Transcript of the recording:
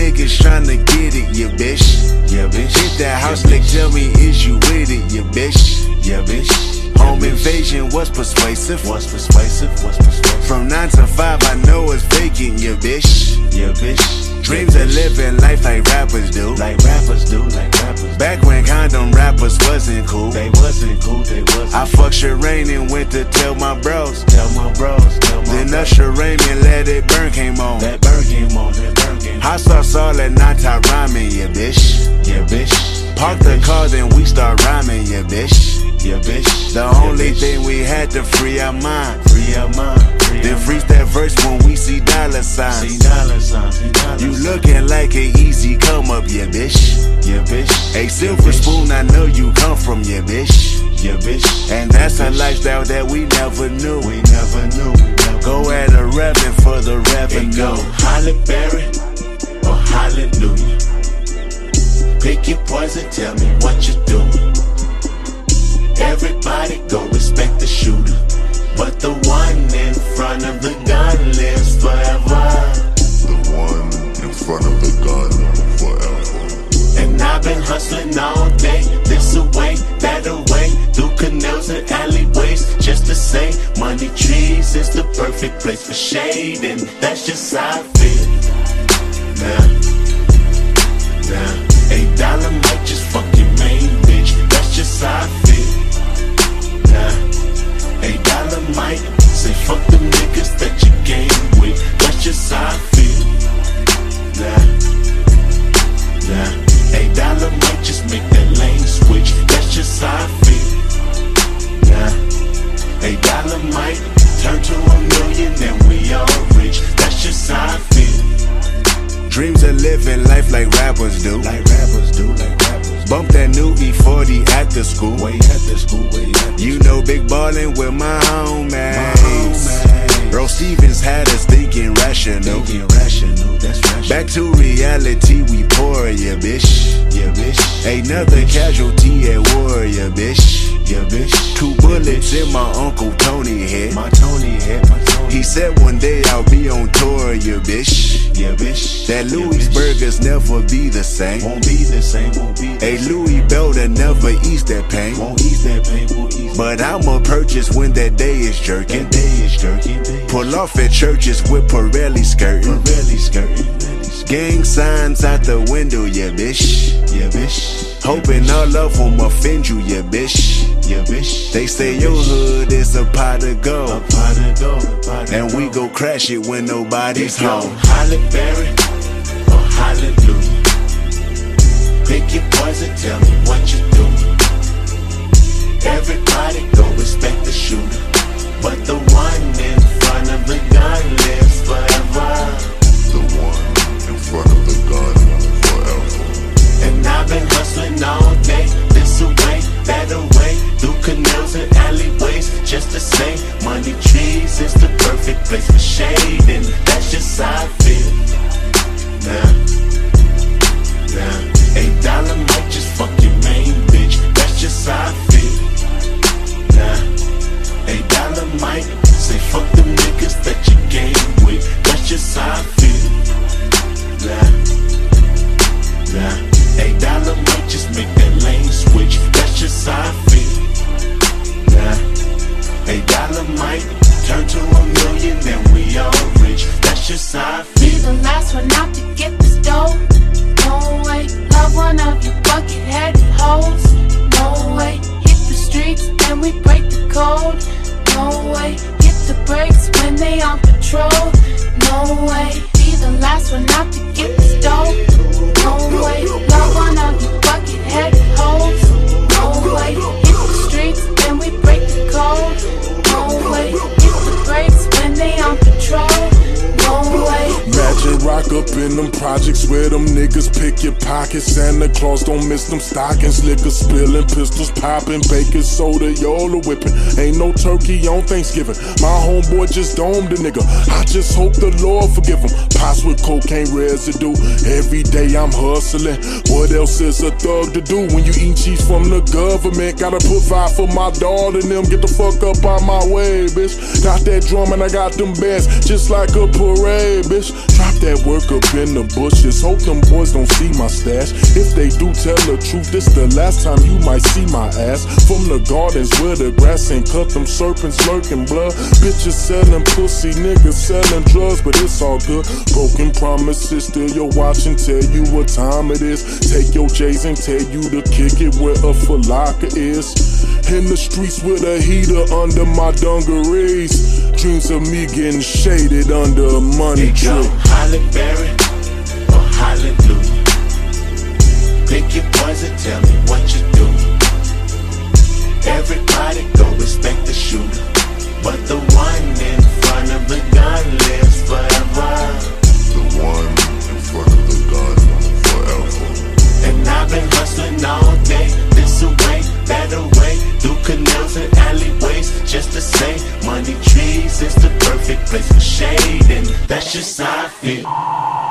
niggas tryna get it, yeah bitch. Yeah bitch. Hit that house, like tell me is you with it, yeah bitch. Yeah bitch. Home invasion was persuasive. From 9 to 5, I know it's vacant, yeah bitch. Yeah bitch. Dreams of living life like rappers do. Back when condom rappers wasn't cool. I fucked Sherane and went to tell my bros. Then Usher Raymond Let It Burn came on. Hot sauce all at night, I rhyming, yeah bitch. Park the car, then we start rhyming, yeah bitch. The only thing we had to free our mind. Then freeze that verse when we see dollar signs. You looking like an easy come up, yeah bitch. A silver spoon, I know you come from, yeah bitch. And that's a lifestyle that we never knew. Go at a revenue for the revenue. Go Halle Berry or hallelujah. Pick your poison, tell me what you doing. Everybody go respect the shooter, but the one in front of the gun lives forever. The one in front of the gun forever. And I've been hustling all day, this away, that away, through canals and alleyways, just to say money trees is the perfect place for shade, and that's just how I feel. Now, $8 might just fuck your main bitch, that's just how I feel. $8 might say fuck them niggas that you game with. That's just how I feel. $8 might just make that lane switch. That's just how I feel. $8 might turn to $1 million and we all rich. That's just how I feel. Dreams of living life like rappers do. Bump that new E40 at the school. You know big ballin' with my homies. Bro Stevens had us thinking rational. Back to reality, we pour, yeah bitch. Another casualty at war, yeah bitch. 2 bullets in my Uncle Tony head. He said one day I'll be on tour, yeah bitch. That Louisburgers never be the same. A Louis Belter never ease that pain. But I'ma purchase when that day is jerking. Pull off at churches with Pirelli skirting. Gang signs out the window, yeah bitch. Hoping all of them offend you, yeah bitch. They say your hood is a pot of gold, and we go crash it when nobody's home. Halle Berry or hallelujah. Pick your poison, tell me what you doing. Everybody go respect the shooter, but the one in front of the gun lives forever. The one in front of the gun forever. And I've been hustling all day, this away, that away, through canals and alleyways, just to say money trees is the perfect place for shade, and that's just how I feel. Now, $8 might just fuck your main bitch, that's just how I feel. $8 might say fuck them niggas that you game with, that's just how I feel. $8 might just make that lane switch, that's just how I feel. $8 might turn to $1 million and we all rich, that's just how I feel. Be the last one out to get this dough. No way, love one of you bucket-headed hoes. No way, hit the streets and we break the code. No way, hit the brakes when they on patrol. No way, be the last one out to get this dough. No way, love one of you bucket-headed hoes. No way, hit the streets and we break the code. No way, hit the brakes when they on patrol. No way. Magic rock up in them projects where them niggas pick your pockets. Santa Claus don't miss them stockings. Liquor spilling, pistols popping, baking soda, y'all are whipping. Ain't no turkey on Thanksgiving. My homeboy just domed a nigga. I just hope the Lord forgive him. Pots with cocaine residue. Every day I'm hustling. What else is a thug to do when you eat cheese from the government? Gotta provide for my daughter and them. Get the fuck up on my way, bitch. Got that drum and I got them bands just like a parade, bitch. Drop that work up in the bushes. Hope them boys don't see my stash. If they do, tell the truth, this the last time you might see my ass. From the gardens where the grass ain't cut, them serpents lurking blood. Bitches selling pussy, niggas selling drugs, but it's all good. Broken promises, still your watch and tell you what time it is. Take your J's and tell you to kick it where a falaka is. In the streets with a heater under my dungarees. Dreams of me getting shaded under a money tree. Holly Berry or Hallelujah. Pick your poison, tell me what you do. Everybody go respect the shooter, but the one in front of the gun lives forever. The one in front of the gun forever. And I've been hustling all day, this away, that away, through canals and alleyways, just to say, money trees is the perfect place for shade, and that's just how I feel.